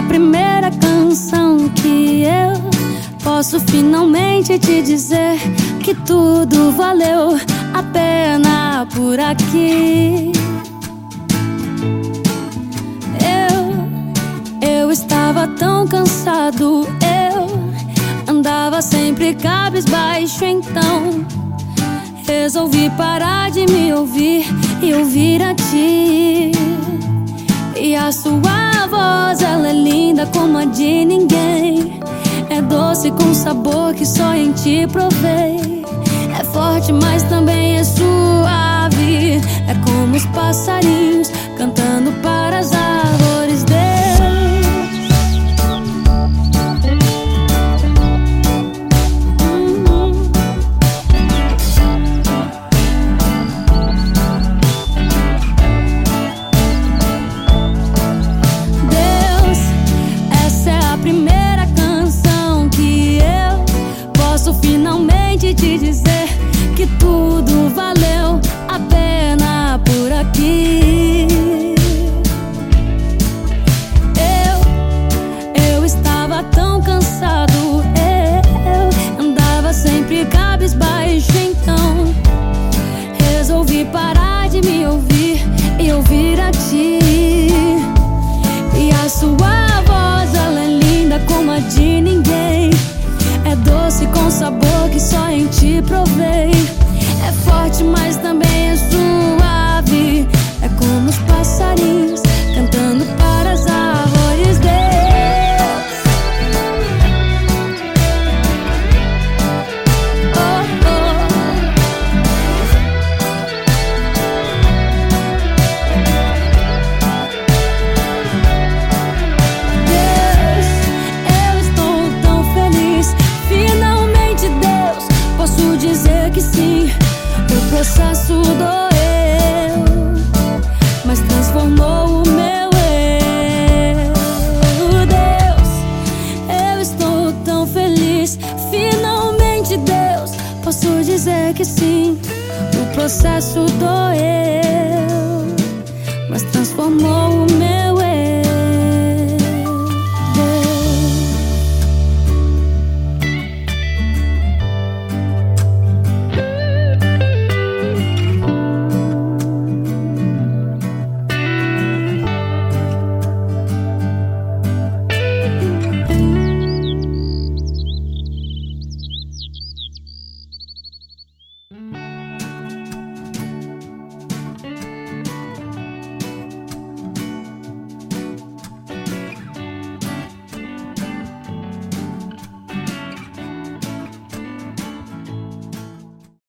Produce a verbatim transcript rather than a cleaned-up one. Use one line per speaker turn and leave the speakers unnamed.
primeira canção que eu posso finalmente te dizer que tudo valeu a pena por aqui. Eu, eu estava tão cansado, eu andava sempre cabisbaixo, então resolvi parar de me ouvir e ouvir a ti. E a sua voz, ela é linda como a de ninguém. É doce com sabor que só em ti provei. É forte, mas também é suave. É como os passarinhos cantando para as árvores. Finalmente te dizer que tudo valeu a pena por aqui. Eu, eu estava tão cansado, eu andava sempre cabisbaixo, então resolvi parar de me ouvir e ouvir a ti. E a sua voz, ela é linda como a de ninguém. É doce com sabor que só em ti provei. É forte, mas também é suave. É como os passarinhos cantando para as árvores. Deus, oh, oh. Deus, eu estou tão feliz. Finalmente, Deus, posso dizer que sim. O processo doeu, mas transformou o meu eu. Deus, eu estou tão feliz. Finalmente, Deus, posso dizer que sim. O processo doeu, mas transformou